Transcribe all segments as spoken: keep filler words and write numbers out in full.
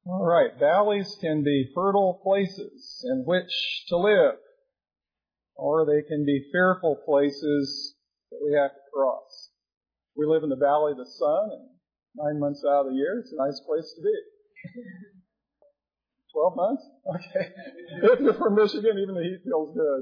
All right, valleys can be fertile places in which to live, or they can be fearful places that we have to cross. We live in the Valley of the Sun, and nine months out of the year, it's a nice place to be. Twelve months? Okay. If you're from Michigan, even the heat feels good.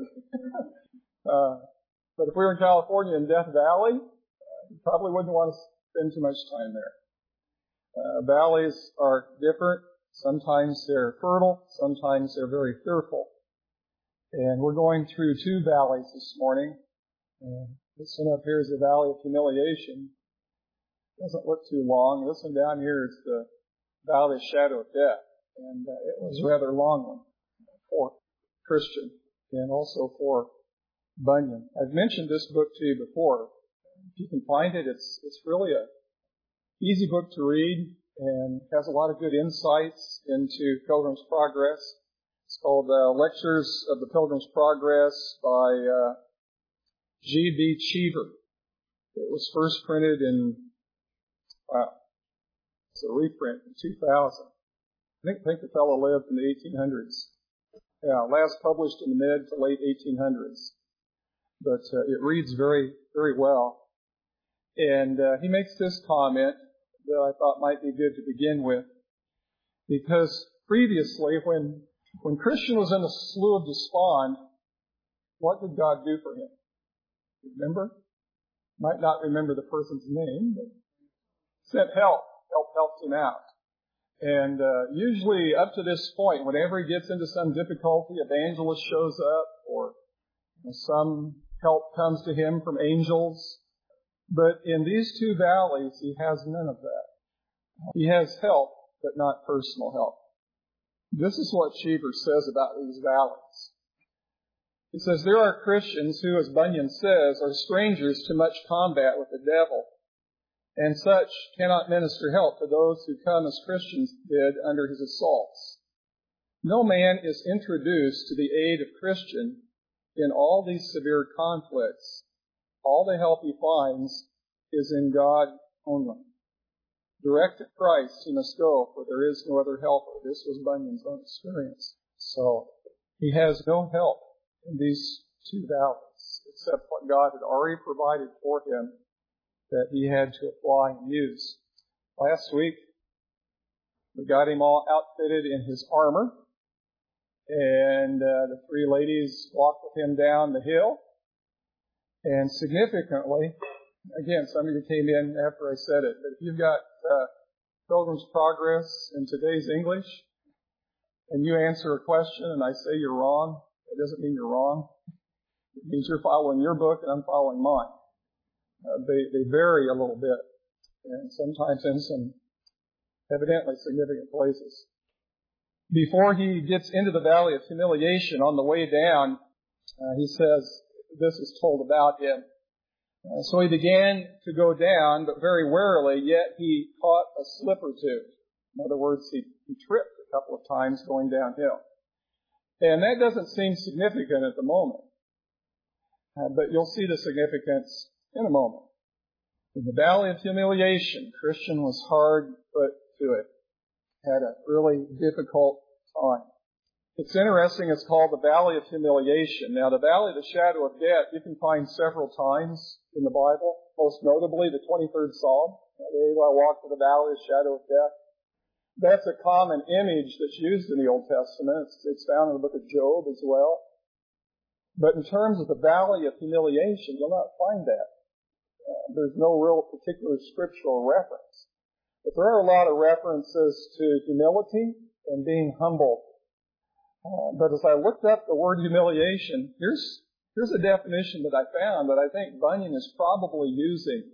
uh, but if we were in California in Death Valley, uh, you probably wouldn't want to spend too much time there. Uh, valleys are different. Sometimes they're fertile. Sometimes they're very fearful. And we're going through two valleys this morning. And this one up here is the Valley of Humiliation. It doesn't look too long. This one down here is the Valley of Shadow of Death. And uh, it was a rather long one for Christian and also for Bunyan. I've mentioned this book to you before. If you can find it, it's it's really a easy book to read and has a lot of good insights into Pilgrim's Progress. It's called uh, Lectures of the Pilgrim's Progress by uh, G B Cheever. It was first printed in, wow, it's a reprint in two thousand. I think, think the fellow lived in the eighteen hundreds. Yeah, last published in the mid to late eighteen hundreds. But uh, it reads very, very well. And uh, he makes this comment that I thought might be good to begin with. Because previously, when when Christian was in the Slough of Despond, what did God do for him? Remember? Might not remember the person's name, but sent help. Help helped him out. And uh, usually up to this point, whenever he gets into some difficulty, evangelist shows up or you know, some help comes to him from angels. But in these two valleys, he has none of that. He has help, but not personal help. This is what Cheever says about these valleys. He says, there are Christians who, as Bunyan says, are strangers to much combat with the devil, and such cannot minister help to those who come as Christians did under his assaults. No man is introduced to the aid of Christian in all these severe conflicts. All the help he finds is in God only. Direct to Christ he must go, for there is no other helper. This was Bunyan's own experience. So he has no help in these two valleys, except what God had already provided for him that he had to apply and use. Last week, we got him all outfitted in his armor, and uh, the three ladies walked with him down the hill. And significantly, again, some of you came in after I said it, but if you've got uh, Pilgrim's Progress in today's English, and you answer a question and I say you're wrong, it doesn't mean you're wrong. It means you're following your book and I'm following mine. Uh, they, they vary a little bit, and sometimes in some evidently significant places. Before he gets into the Valley of Humiliation, on the way down, uh, he says, this is told about him. Uh, so he began to go down, but very warily, yet he caught a slip or two. In other words, he, he tripped a couple of times going downhill. And that doesn't seem significant at the moment. Uh, but you'll see the significance in a moment. In the Valley of Humiliation, Christian was hard put to it. Had a really difficult time. It's interesting, it's called the Valley of Humiliation. Now, the Valley of the Shadow of Death, you can find several times in the Bible, most notably the twenty-third Psalm. Today I walk through the Valley of the Shadow of Death. That's a common image that's used in the Old Testament. It's, it's found in the book of Job as well. But in terms of the Valley of Humiliation, you'll not find that. Uh, there's no real particular scriptural reference. But there are a lot of references to humility and being humble. Uh, but as I looked up the word humiliation, here's here's a definition that I found that I think Bunyan is probably using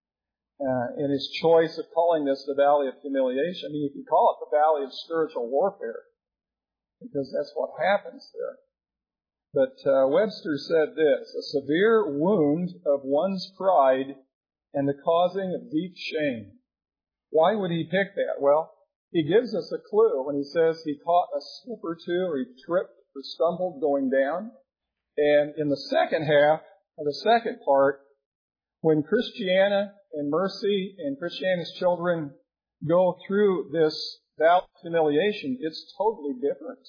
uh, in his choice of calling this the Valley of Humiliation. I mean, you can call it the Valley of Spiritual Warfare, because that's what happens there. But uh, Webster said this, a severe wound of one's pride and the causing of deep shame. Why would he pick that? Well, he gives us a clue when he says he caught a slip or two, or he tripped or stumbled going down. And in the second half, or the second part, when Christiana and Mercy and Christiana's children go through this valley of humiliation, it's totally different.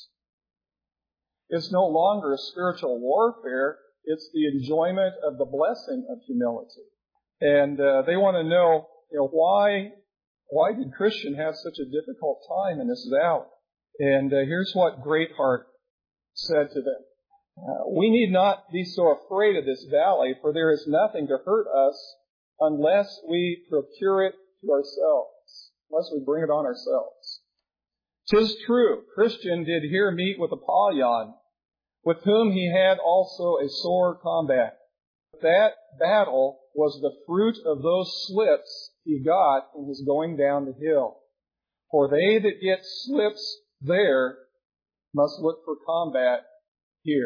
It's no longer a spiritual warfare. It's the enjoyment of the blessing of humility. And uh, they want to know, you know, why, why did Christian have such a difficult time in this valley? And uh, here's what Greatheart said to them. Uh, we need not be so afraid of this valley, for there is nothing to hurt us unless we procure it to ourselves, unless we bring it on ourselves. 'Tis true, Christian did here meet with Apollyon, with whom he had also a sore combat. That battle was the fruit of those slips he got in his going down the hill. For they that get slips there must look for combat here.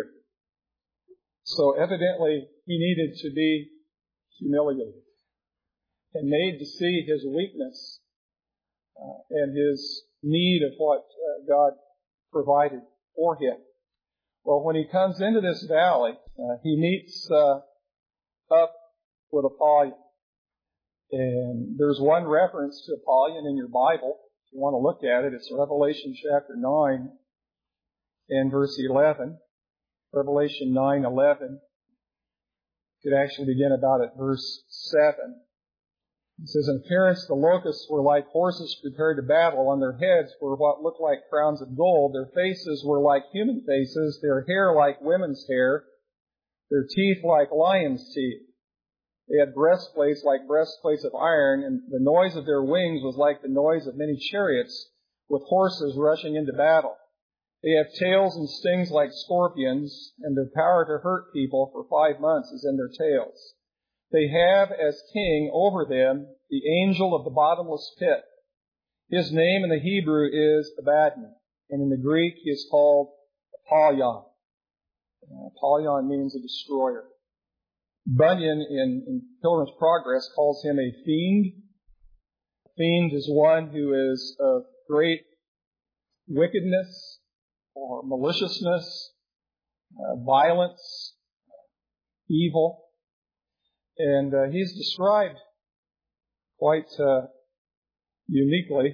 So evidently he needed to be humiliated and made to see his weakness uh, and his need of what uh, God provided for him. Well, when he comes into this valley, uh, he meets uh, up with Apollyon. And there's one reference to Apollyon in your Bible. If you want to look at it, it's Revelation chapter nine and verse eleven. Revelation nine eleven. You could actually begin about at verse seven. It says, "In appearance the locusts were like horses prepared to battle. On their heads were what looked like crowns of gold. Their faces were like human faces. Their hair like women's hair. Their teeth like lions' teeth. They had breastplates like breastplates of iron, and the noise of their wings was like the noise of many chariots with horses rushing into battle. They have tails and stings like scorpions, and their power to hurt people for five months is in their tails. They have as king over them the angel of the bottomless pit. His name in the Hebrew is Abaddon, and in the Greek he is called Apollyon. Uh, Apollyon means a destroyer. Bunyan in, in Pilgrim's Progress calls him a fiend. A fiend is one who is of great wickedness or maliciousness, uh, violence, evil. And uh, he's described quite uh, uniquely.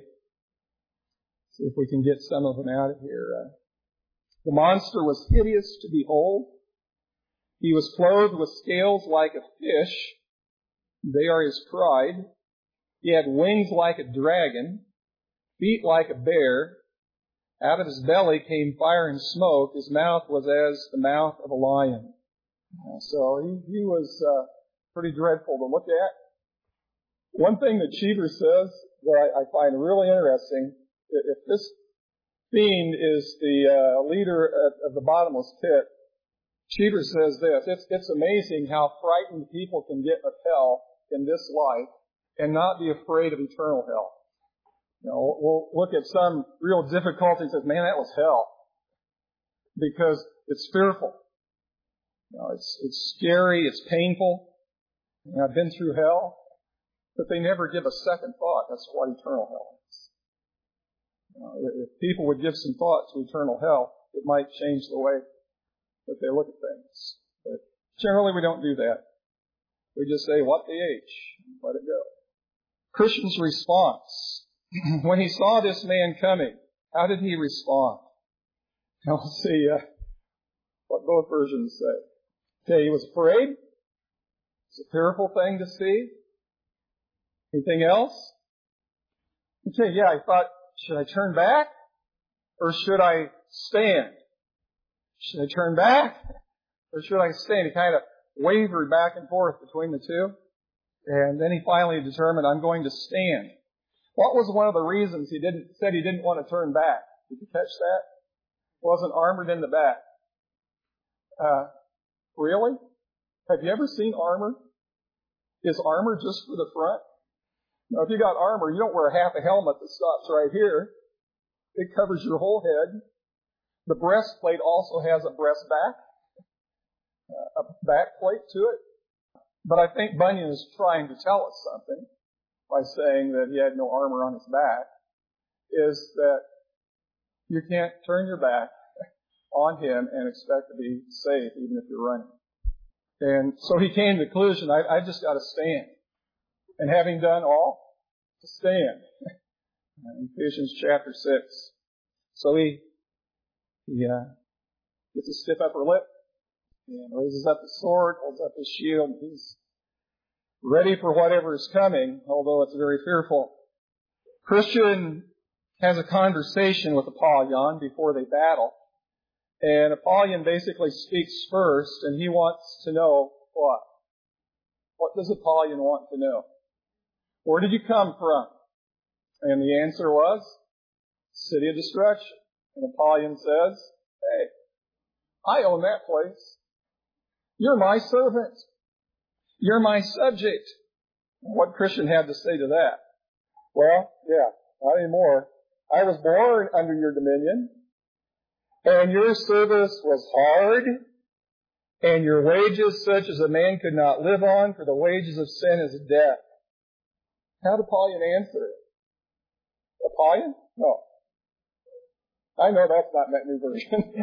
See if we can get some of them out of here. Uh, the monster was hideous to behold. He was clothed with scales like a fish. They are his pride. He had wings like a dragon, feet like a bear. Out of his belly came fire and smoke. His mouth was as the mouth of a lion. Uh, so he, he was uh, pretty dreadful to look at. One thing that Cheever says that I, I find really interesting, if this fiend is the uh, leader of, of the bottomless pit, Cheever says this, it's, it's amazing how frightened people can get of hell in this life and not be afraid of eternal hell. You know, we'll look at some real difficulty and say, man, that was hell. Because it's fearful. You know, it's, it's scary, it's painful. You know, I've been through hell, but they never give a second thought. That's what eternal hell is. You know, if people would give some thought to eternal hell, it might change the way that they look at things. But generally we don't do that. We just say, what the H? Let it go. Christian's response. When he saw this man coming, how did he respond? Now let's see uh, what both versions say. Okay, he was afraid. It's a fearful thing to see. Anything else? Okay, yeah, I thought, should I turn back? Or should I stand? Should I turn back? Or should I stand? He kind of wavered back and forth between the two. And then he finally determined, I'm going to stand. What was one of the reasons he didn't said he didn't want to turn back? Did you catch that? Wasn't armored in the back. Uh, really? Have you ever seen armor? Is armor just for the front? Now, if you got armor, you don't wear half a helmet that stops right here. It covers your whole head. The breastplate also has a breast back, uh, a back plate to it. But I think Bunyan is trying to tell us something by saying that he had no armor on his back, is that you can't turn your back on him and expect to be safe even if you're running. And so he came to the conclusion, I, I just got to stand. And having done all, to stand. in Ephesians chapter six. So he, he uh, gets a stiff upper lip and raises up the sword, holds up his shield. He's ready for whatever is coming, although it's very fearful. Christian has a conversation with Apollyon before they battle. And Apollyon basically speaks first, and he wants to know what? What does Apollyon want to know? Where did you come from? And the answer was, city of destruction. And Apollyon says, hey, I own that place. You're my servant. You're my subject. What Christian had to say to that? Well, yeah, not anymore. I was born under your dominion, and your service was hard, and your wages such as a man could not live on, for the wages of sin is death. How did Apollyon answer it? Apollyon? No. I know that's not that new version.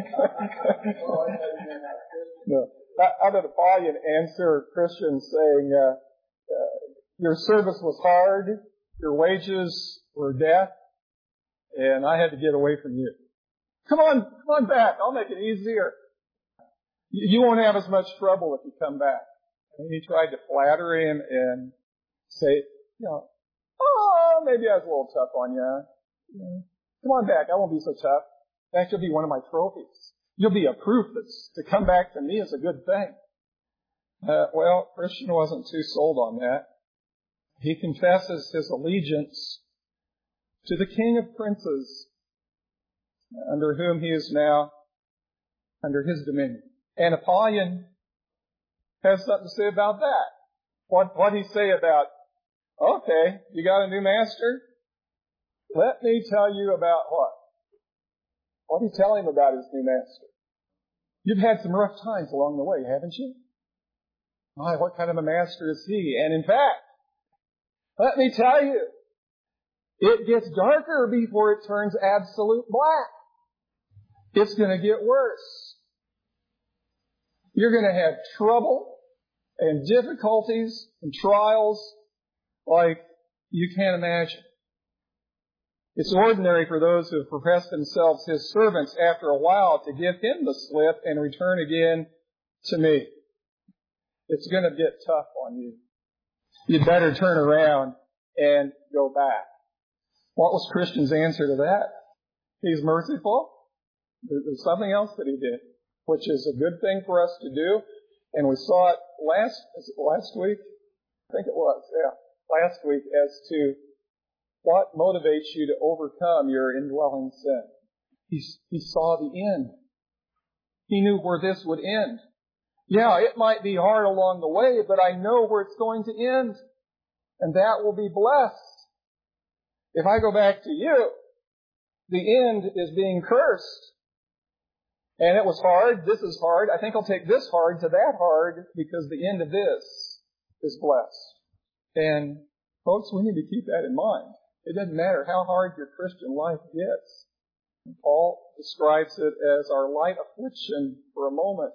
No. How did Apollyon answer Christian saying, uh, uh, your service was hard, your wages were death, and I had to get away from you. Come on, come on back. I'll make it easier. You won't have as much trouble if you come back. And he tried to flatter him and say, you know, oh, maybe I was a little tough on you. Yeah. Come on back. I won't be so tough. That should be one of my trophies. You'll be a proof that's to come back to me is a good thing. Uh, well, Christian wasn't too sold on that. He confesses his allegiance to the King of Princes, under whom he is now under his dominion. And Apollyon has something to say about that. What what he say about, okay, you got a new master? Let me tell you about what? What did he tell him about his new master? You've had some rough times along the way, haven't you? My, what kind of a master is he? And in fact, let me tell you, it gets darker before it turns absolute black. It's going to get worse. You're going to have trouble and difficulties and trials like you can't imagine. It's ordinary for those who have professed themselves his servants after a while to give him the slip and return again to me. It's going to get tough on you. You'd better turn around and go back. What was Christian's answer to that? He's merciful. There's something else that he did, which is a good thing for us to do. And we saw it last, is it last week? I think it was, yeah, last week as to what motivates you to overcome your indwelling sin. He, he saw the end. He knew where this would end. Yeah, it might be hard along the way, but I know where it's going to end. And that will be blessed. If I go back to you, the end is being cursed. And it was hard. This is hard. I think I'll take this hard to that hard because the end of this is blessed. And folks, we need to keep that in mind. It doesn't matter how hard your Christian life gets. Paul describes it as our light affliction for a moment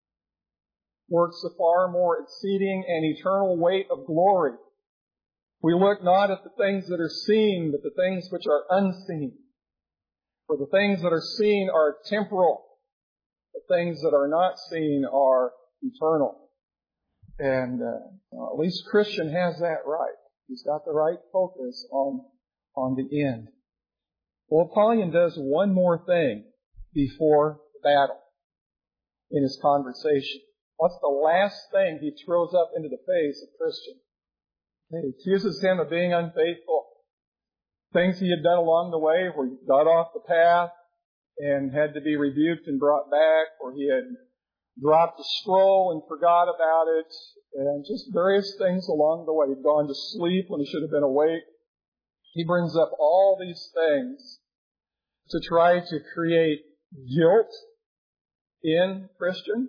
works a far more exceeding and eternal weight of glory. We look not at the things that are seen, but the things which are unseen. For the things that are seen are temporal. The things that are not seen are eternal. And uh, well, at least Christian has that right. He's got the right focus on, on the end. Well, Apollyon does one more thing before the battle in his conversation. What's the last thing he throws up into the face of Christian? He accuses him of being unfaithful. Things he had done along the way where he got off the path and had to be rebuked and brought back, or he had dropped a scroll and forgot about it, and just various things along the way. He'd gone to sleep when he should have been awake. He brings up all these things to try to create guilt in Christian,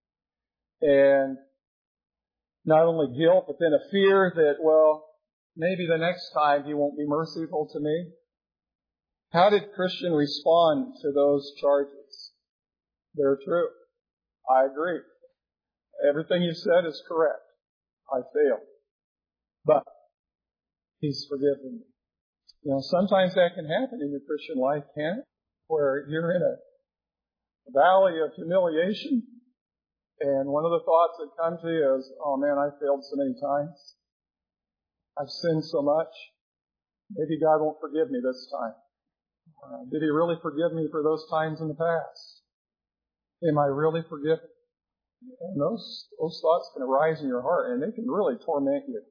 and not only guilt, but then a fear that, well, maybe the next time he won't be merciful to me. How did Christian respond to those charges? They're true. I agree. Everything you said is correct. I failed. But he's forgiven me. You know, sometimes that can happen in your Christian life, can't it? Where you're in a valley of humiliation, and one of the thoughts that come to you is, oh man, I failed so many times. I've sinned so much. Maybe God won't forgive me this time. Uh, did He really forgive me for those times in the past? Am I really forgiven? And those, those thoughts can arise in your heart, and they can really torment you.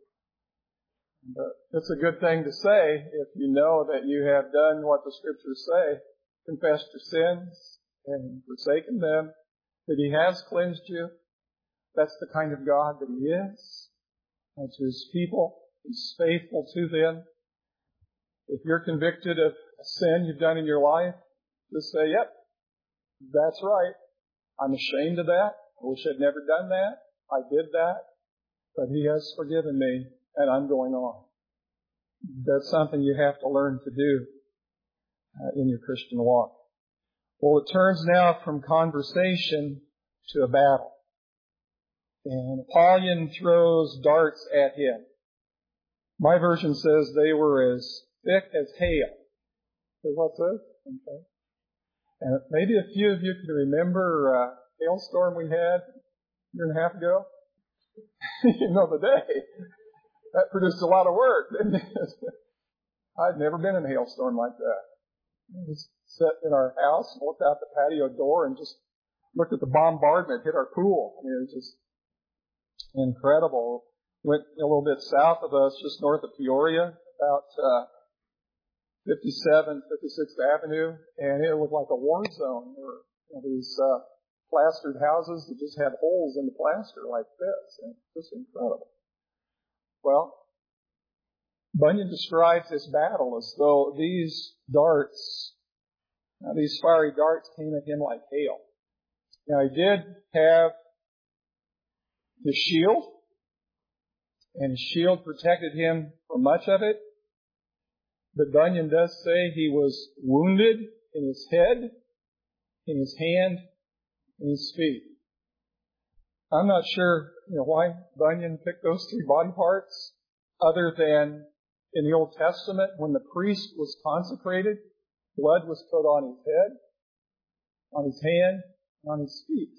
But it's a good thing to say if you know that you have done what the Scriptures say, confessed your sins and forsaken them, that He has cleansed you. That's the kind of God that He is. And to His people, He's faithful to them. If you're convicted of a sin you've done in your life, just say, yep, that's right. I'm ashamed of that. I wish I'd never done that. I did that. But He has forgiven me, and I'm going on. That's something you have to learn to do uh, in your Christian walk. Well, it turns now from conversation to a battle. And Apollyon throws darts at him. My version says they were as thick as hail. So what's this? Okay. And maybe a few of you can remember a hailstorm we had a year and a half ago. You know the day. That produced a lot of work, didn't it? I'd never been in a hailstorm like that. I was sat in our house, looked out the patio door, and just looked at the bombardment hit our pool. I mean, it was just incredible. Went a little bit south of us, just north of Peoria, about uh, fifty-seventh, fifty-sixth Avenue, and it looked like a war zone. There were you know, these uh, plastered houses that just had holes in the plaster like this, and just incredible. Well, Bunyan describes this battle as though these darts, uh, these fiery darts came at him like hail. Now, he did have his shield, and his shield protected him from much of it. But Bunyan does say he was wounded in his head, in his hand, in his feet. I'm not sure, you know, why Bunyan picked those three body parts, other than in the Old Testament, when the priest was consecrated, blood was put on his head, on his hand, and on his feet.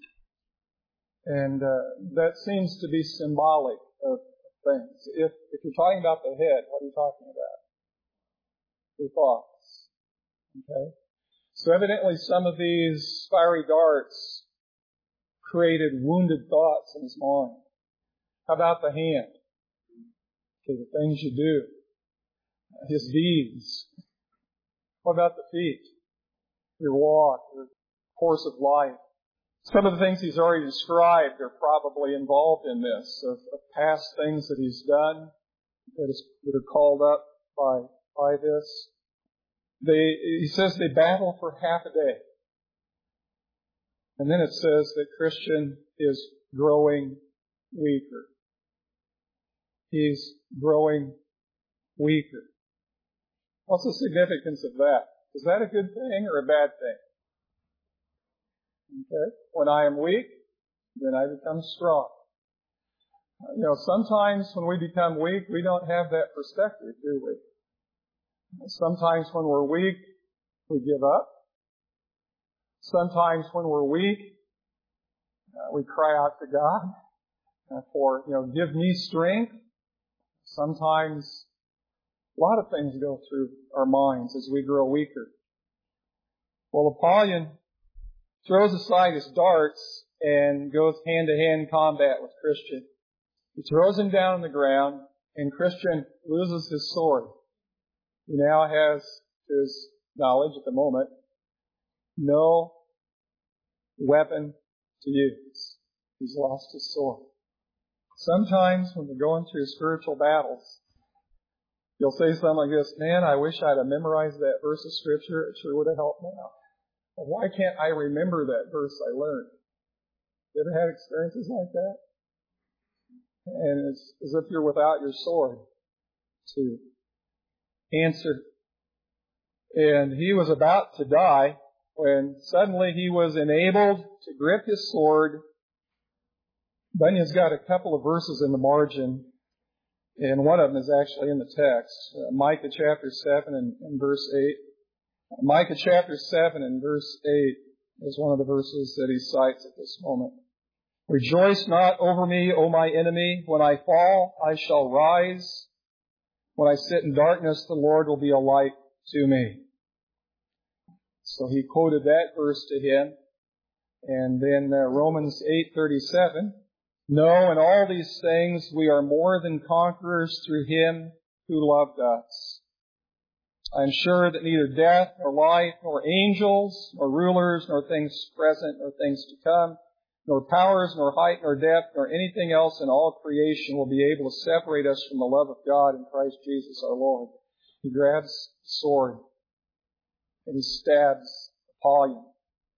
And uh, that seems to be symbolic of things. If, if you're talking about the head, what are you talking about? Your thoughts. Okay? So evidently some of these fiery darts created wounded thoughts in his mind. How about the hand? Okay, the things you do. His deeds. What about the feet? Your walk, your course of life. Some of the things he's already described are probably involved in this, of, of past things that he's done that, is, that are called up by, by this. They, he says they battle for half a day. And then it says that Christian is growing weaker. He's growing weaker. What's the significance of that? Is that a good thing or a bad thing? Okay. When I am weak, then I become strong. You know, sometimes when we become weak, we don't have that perspective, do we? Sometimes when we're weak, we give up. Sometimes when we're weak, uh, we cry out to God uh, for, you know, give me strength. Sometimes a lot of things go through our minds as we grow weaker. Well, Apollyon throws aside his darts and goes hand-to-hand combat with Christian. He throws him down on the ground, and Christian loses his sword. He now has, to his knowledge at the moment, no weapon to use. He's lost his sword. Sometimes when we're going through spiritual battles, you'll say something like this, man, I wish I'd have memorized that verse of Scripture. It sure would have helped me out. Well, why can't I remember that verse I learned? You ever had experiences like that? And it's as if you're without your sword to answer. And he was about to die when suddenly he was enabled to grip his sword. Bunyan's got a couple of verses in the margin And one of them is actually in the text. Uh, Micah chapter seven and, and verse eight. Micah chapter seven and verse eight is one of the verses that he cites at this moment. Rejoice not over me, O my enemy. When I fall, I shall rise. When I sit in darkness, the Lord will be a light to me. So he quoted that verse to him. And then uh, Romans eight thirty-seven. No, in all these things we are more than conquerors through him who loved us. I am sure that neither death, nor life, nor angels, nor rulers, nor things present, nor things to come, nor powers, nor height, nor depth, nor anything else in all creation will be able to separate us from the love of God in Christ Jesus our Lord. He grabs the sword and he stabs Apollyon.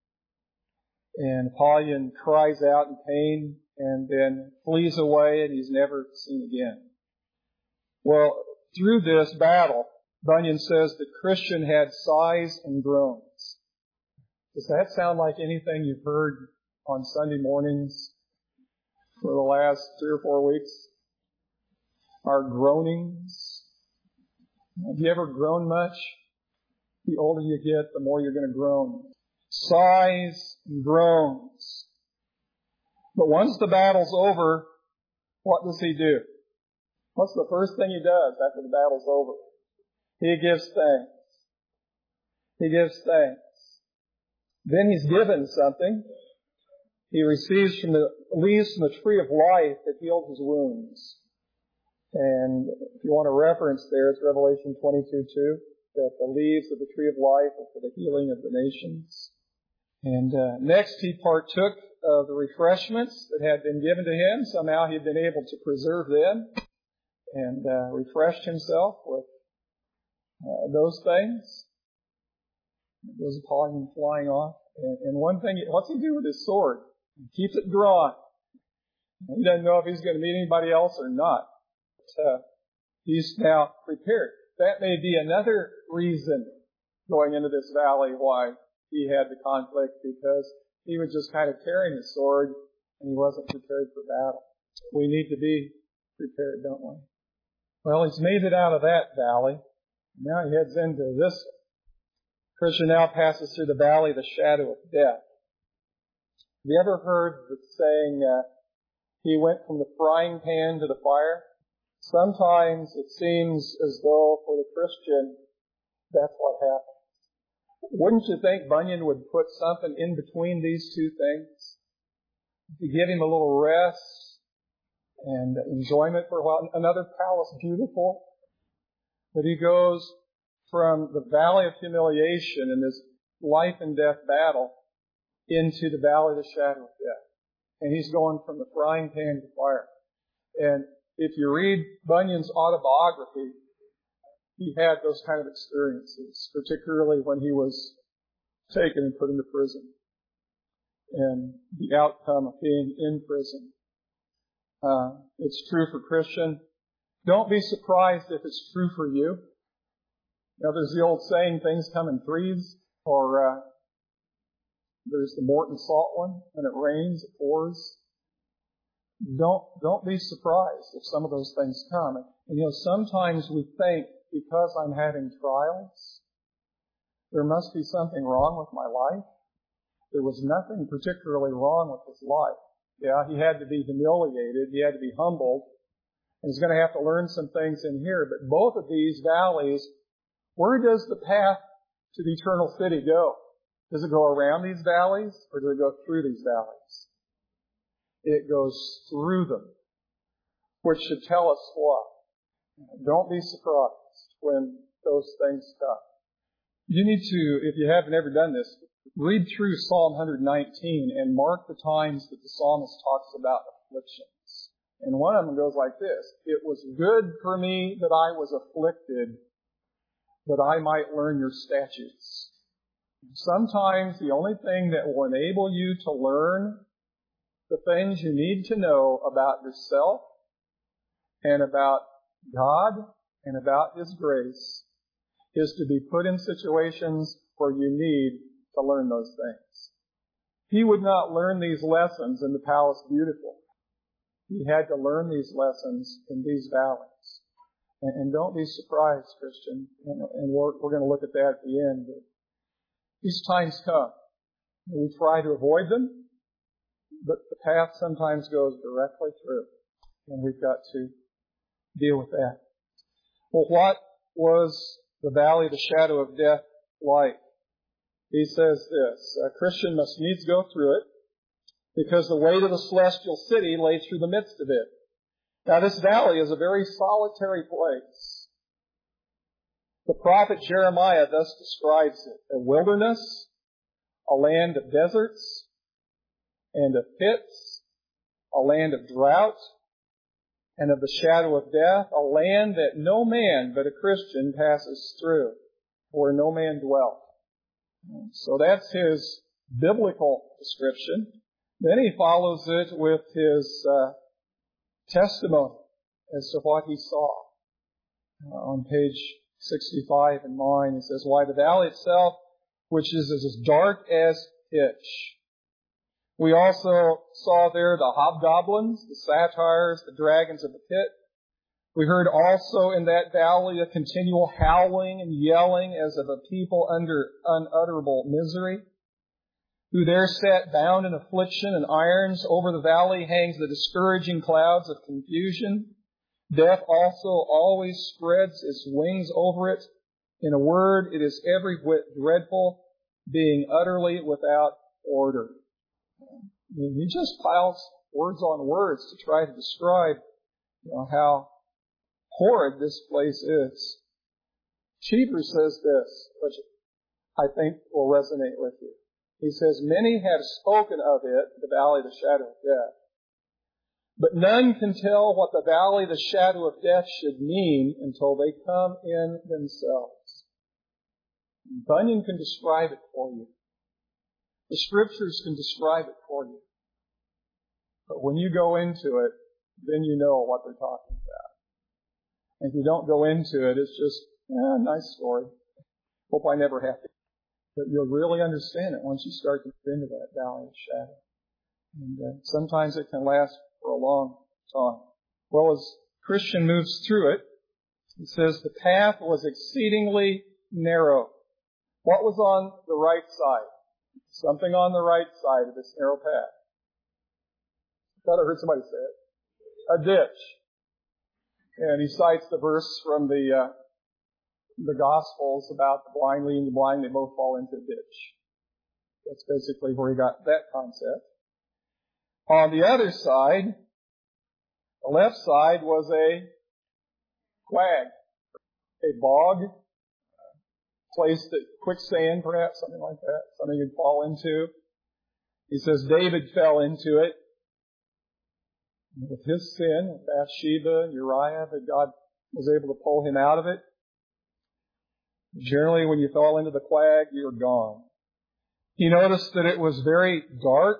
And Apollyon cries out in pain and then flees away, and he's never seen again. Well, through this battle, Bunyan says the Christian had sighs and groans. Does that sound like anything you've heard on Sunday mornings for the last three or four weeks? Our groanings. Have you ever groaned much? The older you get, the more you're going to groan. Sighs and groans. But once the battle's over, what does he do? What's the first thing he does after the battle's over? He gives thanks. He gives thanks. Then he's given something. He receives from the leaves from the tree of life that healed his wounds. And if you want a reference there, it's Revelation twenty-two two, that the leaves of the tree of life are for the healing of the nations. And uh, next he partook of the refreshments that had been given to him. Somehow he had been able to preserve them and uh, refreshed himself with uh, those things. Those Apollyon flying off. And, and one thing, what's he do with his sword? He keeps it drawn. He doesn't know if he's going to meet anybody else or not. But, uh, he's now prepared. That may be another reason going into this valley why he had the conflict, because he was just kind of carrying his sword and he wasn't prepared for battle. We need to be prepared, don't we? Well, he's made it out of that valley. Now he heads into this one. Christian now passes through the valley of the shadow of death. Have you ever heard the saying, uh, he went from the frying pan to the fire? Sometimes it seems as though for the Christian, that's what happens. Wouldn't you think Bunyan would put something in between these two things? To give him a little rest and enjoyment for a while. Another palace beautiful. But he goes from the valley of humiliation in this life and death battle into the valley of the shadow of death. And he's going from the frying pan to fire. And if you read Bunyan's autobiography, he had those kind of experiences, particularly when he was taken and put into prison. And the outcome of being in prison. Uh, it's true for Christian. Don't be surprised if it's true for you. Now, there's the old saying, things come in threes, or uh, there's the Morton Salt one. When it rains, it pours. Don't don't be surprised if some of those things come. And you know, sometimes we think because I'm having trials, there must be something wrong with my life. There was nothing particularly wrong with his life. Yeah, he had to be humiliated. He had to be humbled. And he's going to have to learn some things in here. But both of these valleys, where does the path to the eternal city go? Does it go around these valleys or does it go through these valleys? It goes through them, which should tell us what? Don't be surprised when those things come. You need to, if you haven't ever done this, read through Psalm one nineteen and mark the times that the psalmist talks about afflictions. And one of them goes like this: it was good for me that I was afflicted, that I might learn your statutes. Sometimes the only thing that will enable you to learn the things you need to know about yourself and about God and about His grace is to be put in situations where you need to learn those things. He would not learn these lessons in the Palace Beautiful. He had to learn these lessons in these valleys. And, and don't be surprised, Christian, and, and we're, we're going to look at that at the end. But these times come. We try to avoid them, but the path sometimes goes directly through, and we've got to deal with that. Well, what was the valley of the shadow of death like? He says this, a Christian must needs go through it, because the way to the celestial city lay through the midst of it. Now, this valley is a very solitary place. The prophet Jeremiah thus describes it, a wilderness, a land of deserts and of pits, a land of drought and of the shadow of death, a land that no man but a Christian passes through, where no man dwells. So that's his biblical description. Then he follows it with his uh, testimony as to what he saw. Uh, on page sixty-five in mine, it says, "Why the valley itself, which is as dark as pitch." We also saw there the hobgoblins, the satyrs, the dragons of the pit. We heard also in that valley a continual howling and yelling as of a people under unutterable misery, who there sat bound in affliction and irons. Over the valley hangs the discouraging clouds of confusion. Death also always spreads its wings over it. In a word, it is every whit dreadful, being utterly without order. I mean, he just piles words on words to try to describe, you know, how horrid this place is. Cheever says this, which I think will resonate with you. He says, "Many have spoken of it, the valley of the shadow of death, but none can tell what the valley of the shadow of death should mean until they come in themselves." Bunyan can describe it for you. The Scriptures can describe it for you. But when you go into it, then you know what they're talking about. And if you don't go into it, it's just, eh, nice story. Hope I never have to. But you'll really understand it once you start to get into that valley of shadow. And uh, sometimes it can last for a long time. Well, as Christian moves through it, it says the path was exceedingly narrow. What was on the right side? Something on the right side of this narrow path. I thought I heard somebody say it. A ditch. And he cites the verse from the uh, the Gospels about the blind leading the blind, they both fall into a ditch. That's basically where he got that concept. On the other side, the left side was a quag, a bog, placed at quicksand, perhaps, something like that, something you'd fall into. He says David fell into it with his sin, with Bathsheba and Uriah, but God was able to pull him out of it. Generally, when you fall into the quag, you're gone. He noticed that it was very dark.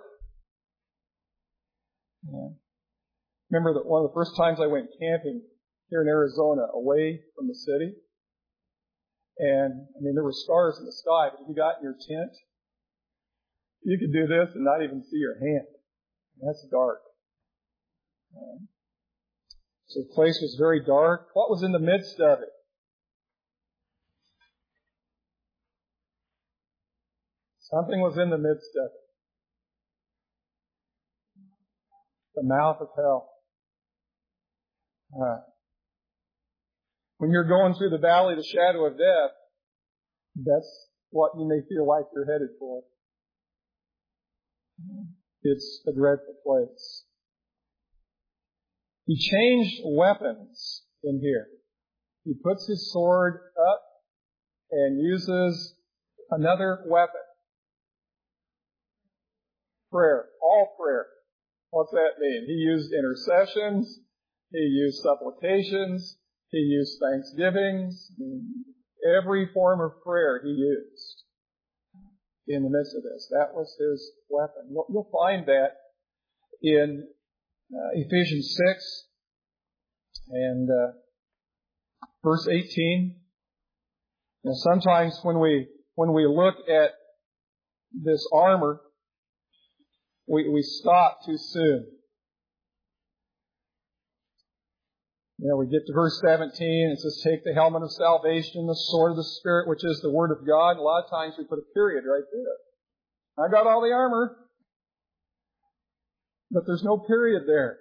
Yeah. Remember that one of the first times I went camping here in Arizona, away from the city. And, I mean, there were stars in the sky, but if you got in your tent, you could do this and not even see your hand. That's dark. Uh, so the place was very dark. What was in the midst of it? Something was in the midst of it. The mouth of hell. Uh, when you're going through the valley of the shadow of death, that's what you may feel like you're headed for. It's a dreadful place. He changed weapons in here. He puts his sword up and uses another weapon. Prayer. All prayer. What's that mean? He used intercessions. He used supplications. He used thanksgivings. I mean, every form of prayer he used in the midst of this. That was his weapon. You'll find that in uh, Ephesians six and uh, verse eighteen. You know, sometimes when we when we look at this armor, we, we stop too soon. You know, we get to verse seventeen, it says, take the helmet of salvation, the sword of the Spirit, which is the Word of God. A lot of times we put a period right there. I got all the armor. But there's no period there.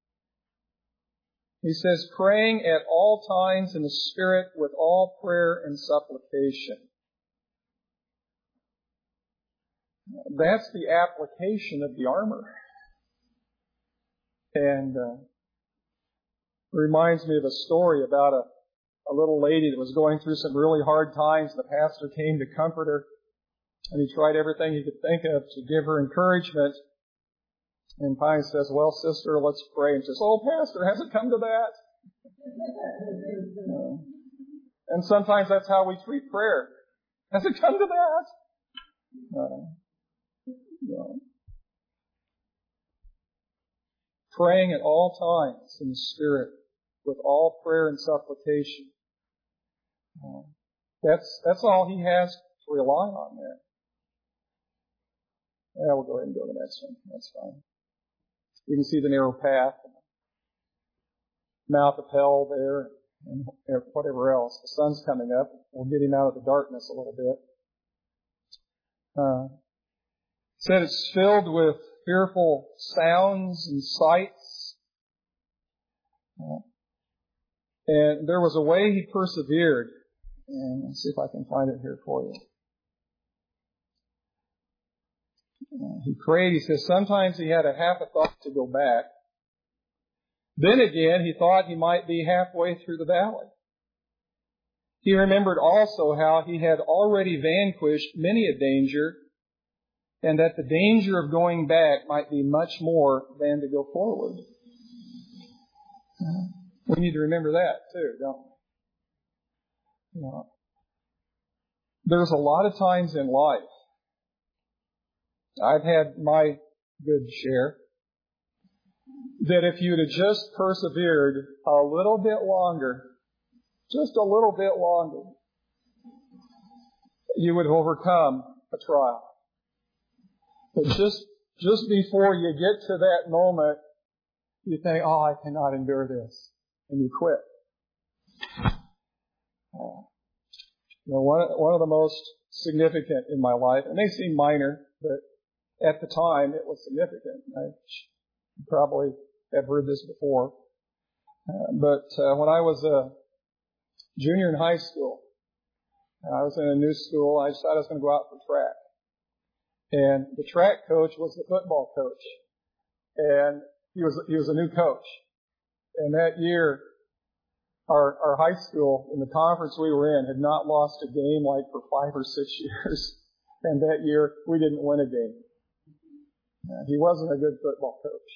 He says, praying at all times in the Spirit with all prayer and supplication. That's the application of the armor. And uh, it reminds me of a story about a, a little lady that was going through some really hard times. The pastor came to comfort her, and he tried everything he could think of to give her encouragement. And finally says, well, sister, let's pray. And she says, oh, pastor, has it come to that? uh, and sometimes that's how we treat prayer. Has it come to that? Uh, you know. Praying at all times in the Spirit with all prayer and supplication. Uh, that's that's all he has to rely on there. Yeah, we'll go ahead and go to the next one. That's fine. You can see the narrow path, mouth of hell there, and whatever else. The sun's coming up. We'll get him out of the darkness a little bit. Uh, it said it's filled with fearful sounds and sights. Uh, and there was a way he persevered. And let's see if I can find it here for you. Uh, he prayed. He says sometimes he had a half a thought to go back. Then again, he thought he might be halfway through the valley. He remembered also how he had already vanquished many a danger, and that the danger of going back might be much more than to go forward. We need to remember that too, don't we? You know, there's a lot of times in life, I've had my good share, that if you'd have just persevered a little bit longer, just a little bit longer, you would have overcome a trial. But just, just before you get to that moment, you think, oh, I cannot endure this. And you quit. Uh, you know, one, one of the most significant in my life, it may seem minor, but at the time it was significant. I probably have heard this before. Uh, but uh, when I was a junior in high school, I was in a new school. I decided I was going to go out for track. And the track coach was the football coach. And he was, he was a new coach. And that year, our, our high school, in the conference we were in, had not lost a game like for five or six years. And that year, we didn't win a game. Uh, he wasn't a good football coach.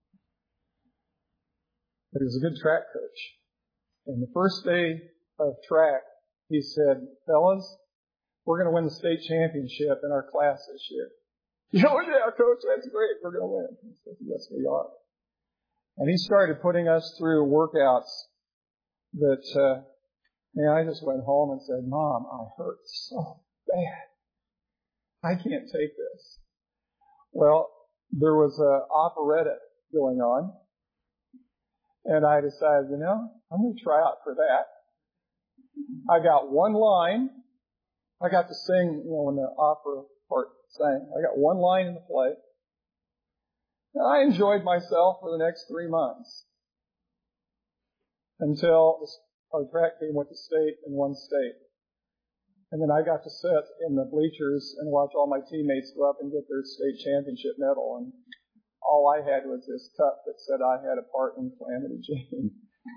But he was a good track coach. And the first day of track, he said, fellas, we're going to win the state championship in our class this year. You know, yeah, coach, that's great. We're going to win. He said, yes, we are. And he started putting us through workouts that, uh, man, I just went home and said, Mom, I hurt so bad. I can't take this. Well, there was an operetta going on. And I decided, you know, I'm going to try out for that. I got one line. I got to sing, you know, when the opera part sang. I got one line in the play. And I enjoyed myself for the next three months. Until our track team went to state and won state. And then I got to sit in the bleachers and watch all my teammates go up and get their state championship medal. And all I had was this cup that said I had a part in Calamity Jane.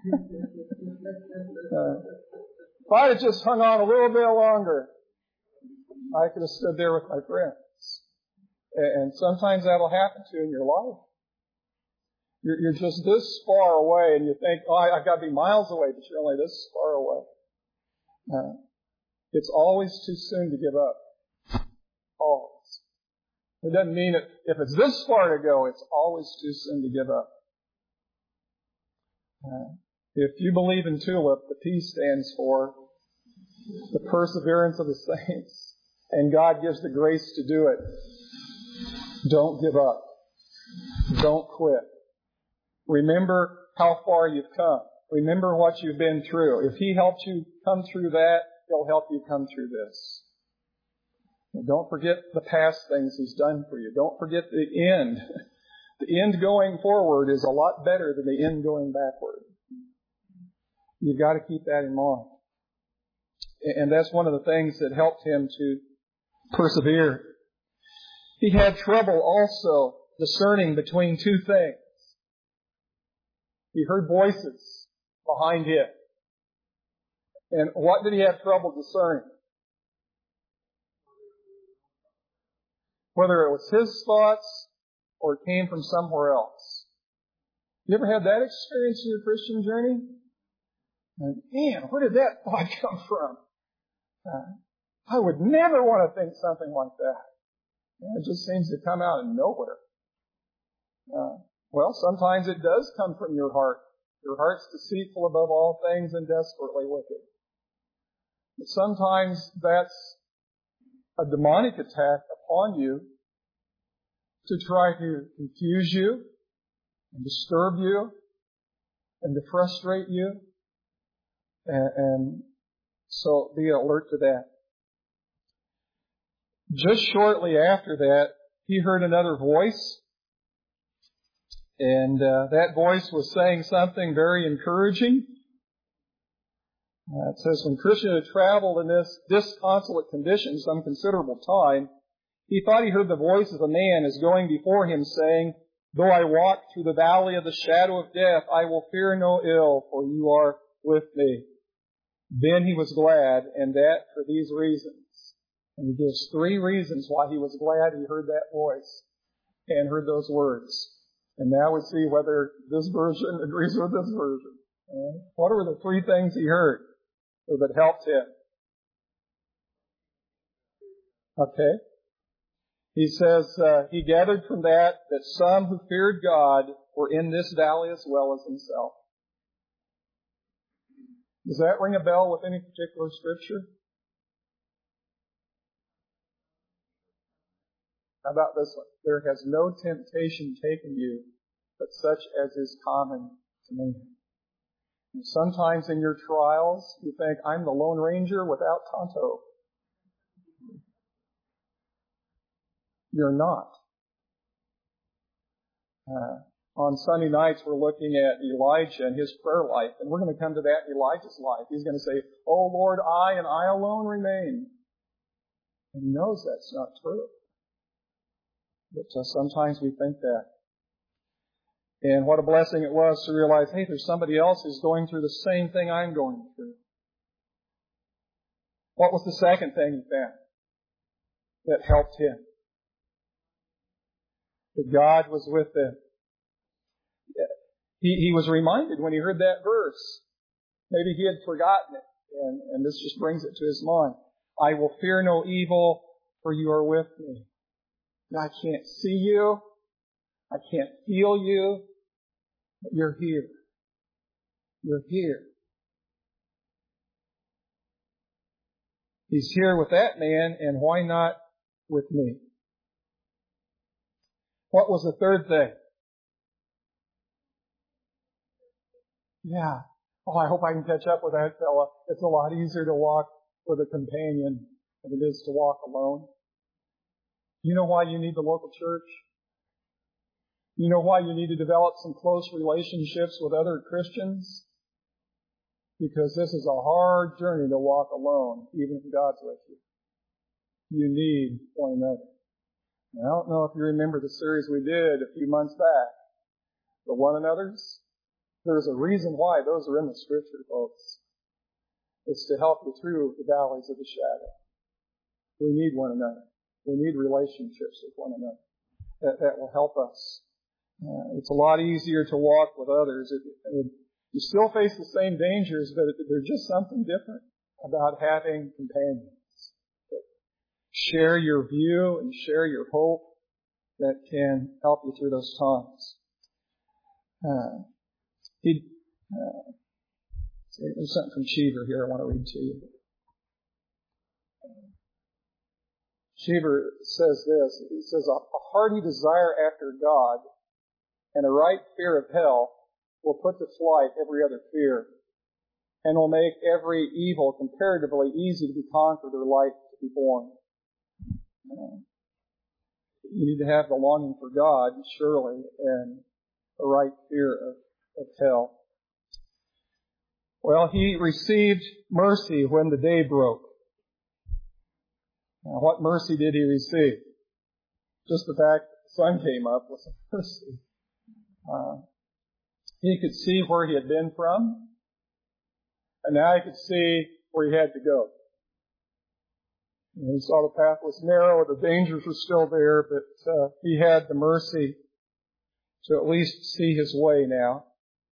uh, if I had just hung on a little bit longer, I could have stood there with my friends. And sometimes that'll happen to you in your life. You're, you're just this far away and you think, oh, I've got to be miles away, but you're only this far away. Uh, it's always too soon to give up. Always. It doesn't mean it, if it's this far to go, it's always too soon to give up. Uh, if you believe in TULIP, the P stands for the perseverance of the saints. And God gives the grace to do it. Don't give up. Don't quit. Remember how far you've come. Remember what you've been through. If He helped you come through that, He'll help you come through this. And don't forget the past things He's done for you. Don't forget the end. The end going forward is a lot better than the end going backward. You've got to keep that in mind. And that's one of the things that helped him to persevere. He had trouble also discerning between two things. He heard voices behind him. And what did he have trouble discerning? Whether it was his thoughts or it came from somewhere else. You ever had that experience in your Christian journey? And, man, where did that thought come from? Uh, I would never want to think something like that. It just seems to come out of nowhere. Uh, well, sometimes it does come from your heart. Your heart's deceitful above all things and desperately wicked. But sometimes that's a demonic attack upon you to try to confuse you and disturb you and to frustrate you. And, and so be alert to that. Just shortly after that, he heard another voice. And uh, that voice was saying something very encouraging. Uh, it says, when Christian had traveled in this disconsolate condition some considerable time, he thought he heard the voice of a man as going before him, saying, though I walk through the valley of the shadow of death, I will fear no ill, for you are with me. Then he was glad, and that for these reasons. And he gives three reasons why he was glad he heard that voice and heard those words. And now we see whether this version agrees with this version. Uh, what were the three things he heard that helped him? Okay. He says, uh, he gathered from that that some who feared God were in this valley as well as himself. Does that ring a bell with any particular scripture? How about this one? There has no temptation taken you, but such as is common to man. And sometimes in your trials, you think, I'm the Lone Ranger without Tonto. You're not. Uh, on Sunday nights, we're looking at Elijah and his prayer life, and we're going to come to that in Elijah's life. He's going to say, oh Lord, I and I alone remain. And he knows that's not true. But uh, sometimes we think that. And what a blessing it was to realize, hey, there's somebody else who's going through the same thing I'm going through. What was the second thing he found that helped him? That God was with them. He, he was reminded when he heard that verse. Maybe he had forgotten it, and, and this just brings it to his mind. I will fear no evil, for you are with me. I can't see you. I can't feel you. But you're here. You're here. He's here with that man, and why not with me? What was the third thing? Yeah. Oh, I hope I can catch up with that fella. It's a lot easier to walk with a companion than it is to walk alone. You know why you need the local church? You know why you need to develop some close relationships with other Christians? Because this is a hard journey to walk alone, even if God's with you. You need one another. And I don't know if you remember the series we did a few months back, the one another's. There's a reason why those are in the Scripture, folks. It's to help you through the valleys of the shadow. We need one another. We need relationships with one another. That, that will help us. Uh, it's a lot easier to walk with others. It, it, you still face the same dangers, but it, there's just something different about having companions that share your view and share your hope that can help you through those times. Uh, he, uh, there's something from Cheever here I want to read to you. Cheever says this. He says, a hearty desire after God and a right fear of hell will put to flight every other fear, and will make every evil comparatively easy to be conquered or light to be borne. Uh, you need to have the longing for God, surely, and a right fear of, of hell. Well, he received mercy when the day broke. Now, what mercy did he receive? Just the fact that the sun came up was a mercy. Uh, he could see where he had been from, and now he could see where he had to go. And he saw the path was narrow, the dangers were still there, but uh, he had the mercy to at least see his way now.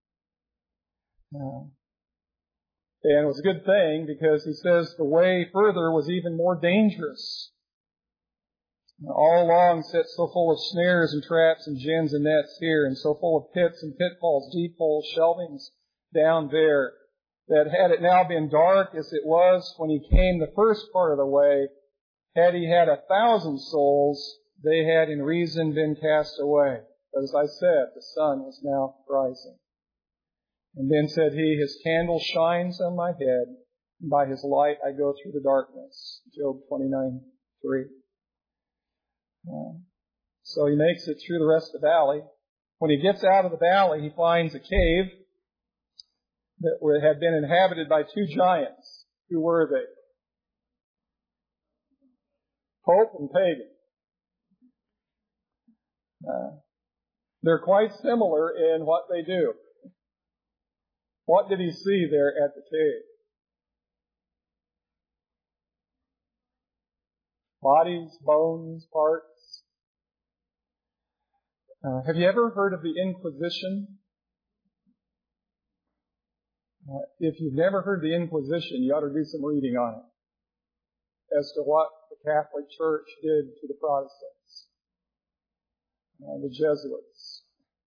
Uh, and it was a good thing, because he says the way further was even more dangerous. All along set so full of snares and traps and gins and nets here, and so full of pits and pitfalls, deep holes, shelvings down there, that had it now been dark as it was when he came the first part of the way, had he had a thousand souls, they had in reason been cast away. But as I said, the sun was now rising. And then said he, his candle shines on my head, and by his light I go through the darkness. Job twenty-nine three. Uh, so he makes it through the rest of the valley. When he gets out of the valley, he finds a cave that had been inhabited by two giants. Who were they? Pope and pagan. Uh, they're quite similar in what they do. What did he see there at the cave? Bodies, bones, parts. Uh, have you ever heard of the Inquisition? Uh, if you've never heard of the Inquisition, you ought to do some reading on it as to what the Catholic Church did to the Protestants, uh, the Jesuits.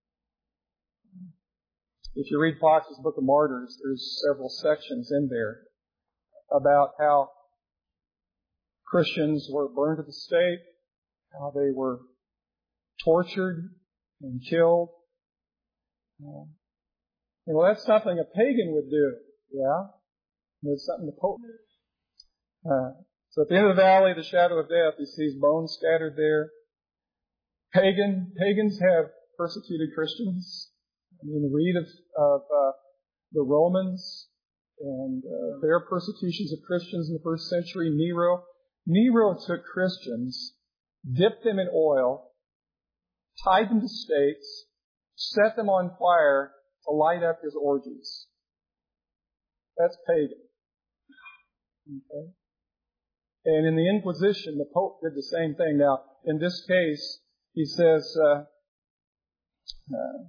If you read Fox's Book of Martyrs, there's several sections in there about how Christians were burned at the stake, how they were tortured and killed. Uh, and well, that's something a pagan would do, yeah? It's something the Pope did. Uh, so at the end of the valley, the shadow of death, he sees bones scattered there. Pagan, pagans have persecuted Christians. I mean, read of, of uh, the Romans and uh, their persecutions of Christians in the first century. Nero. Nero took Christians, dipped them in oil, tied them to stakes, set them on fire to light up his orgies. That's pagan. Okay? And in the Inquisition, the Pope did the same thing. Now, in this case, he says, uh, uh,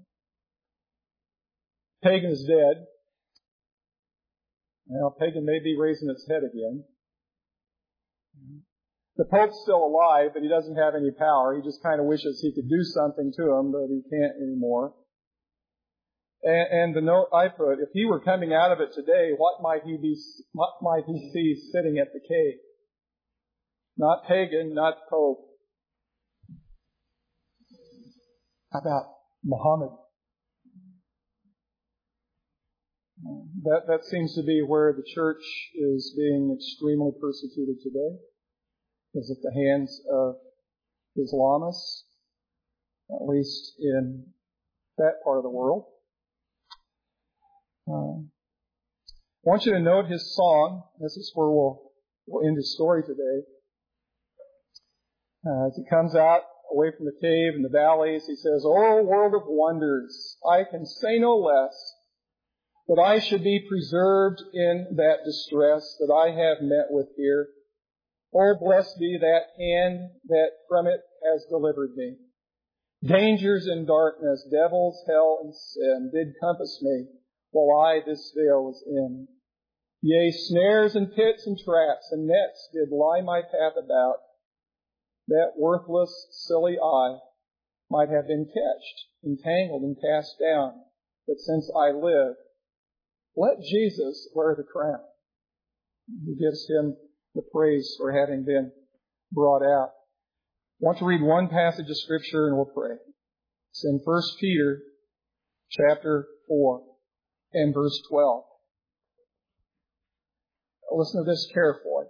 pagan is dead. Now, pagan may be raising its head again. The Pope's still alive, but he doesn't have any power. He just kind of wishes he could do something to him, but he can't anymore. And, and the note I put, if he were coming out of it today, what might he be? What might he see sitting at the cave? Not pagan, not Pope. How about Muhammad? That, that seems to be where the church is being extremely persecuted today, is at the hands of Islamists, at least in that part of the world. Uh, I want you to note his song. This is where we'll, we'll end his story today. Uh, as he comes out away from the cave and the valleys, he says, "O world of wonders, I can say no less, that I should be preserved in that distress that I have met with here. Oh, blessed be that hand that from it has delivered me. Dangers and darkness, devils, hell, and sin did compass me while I this vale was in. Yea, snares and pits and traps and nets did lie my path about, that worthless, silly I might have been catched, entangled, and cast down. But since I live, let Jesus wear the crown." He gives him the praise for having been brought out. I want to read one passage of Scripture and we'll pray. It's in First Peter chapter four. four and verse twelve. Listen to this carefully.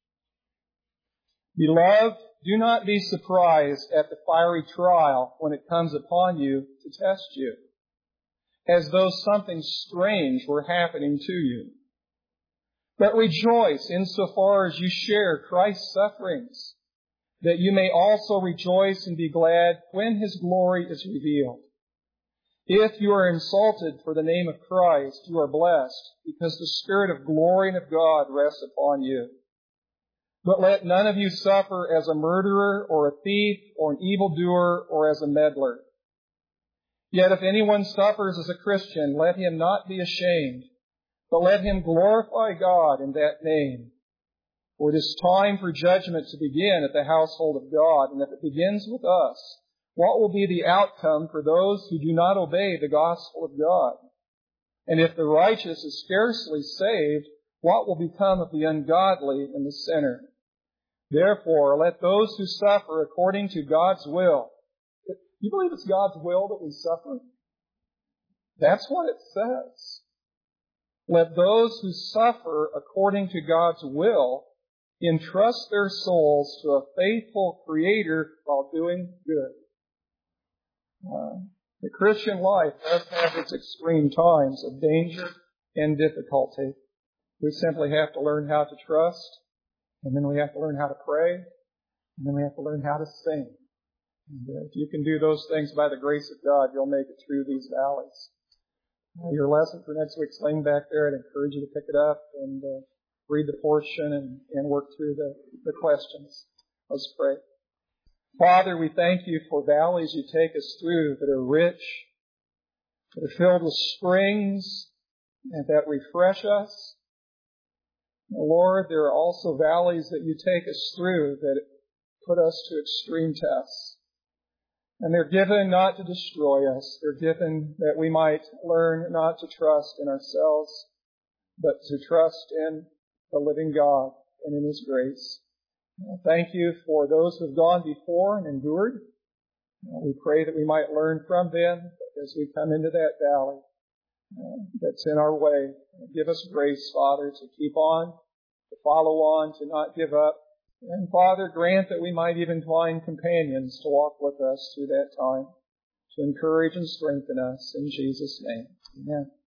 Beloved, do not be surprised at the fiery trial when it comes upon you to test you, as though something strange were happening to you. But rejoice insofar as you share Christ's sufferings, that you may also rejoice and be glad when His glory is revealed. If you are insulted for the name of Christ, you are blessed, because the Spirit of glory and of God rests upon you. But let none of you suffer as a murderer or a thief or an evildoer or as a meddler. Yet if anyone suffers as a Christian, let him not be ashamed, but let him glorify God in that name. For it is time for judgment to begin at the household of God, and if it begins with us, what will be the outcome for those who do not obey the gospel of God? And if the righteous is scarcely saved, what will become of the ungodly and the sinner? Therefore, let those who suffer according to God's will. You believe it's God's will that we suffer? That's what it says. Let those who suffer according to God's will entrust their souls to a faithful Creator while doing good. Uh, the Christian life does have its extreme times of danger and difficulty. We simply have to learn how to trust, and then we have to learn how to pray, and then we have to learn how to sing. And uh, if you can do those things by the grace of God, you'll make it through these valleys. Uh, your lesson for next week's laying back there. I'd encourage you to pick it up and uh, read the portion and, and work through the, the questions. Let's pray. Father, we thank you for valleys you take us through that are rich, that are filled with springs, and that refresh us. Lord, there are also valleys that you take us through that put us to extreme tests. And they're given not to destroy us. They're given that we might learn not to trust in ourselves, but to trust in the living God and in His grace. Thank you for those who have gone before and endured. We pray that we might learn from them as we come into that valley uh, that's in our way. Give us grace, Father, to keep on, to follow on, to not give up. And Father, grant that we might even find companions to walk with us through that time, to encourage and strengthen us. In Jesus' name, amen.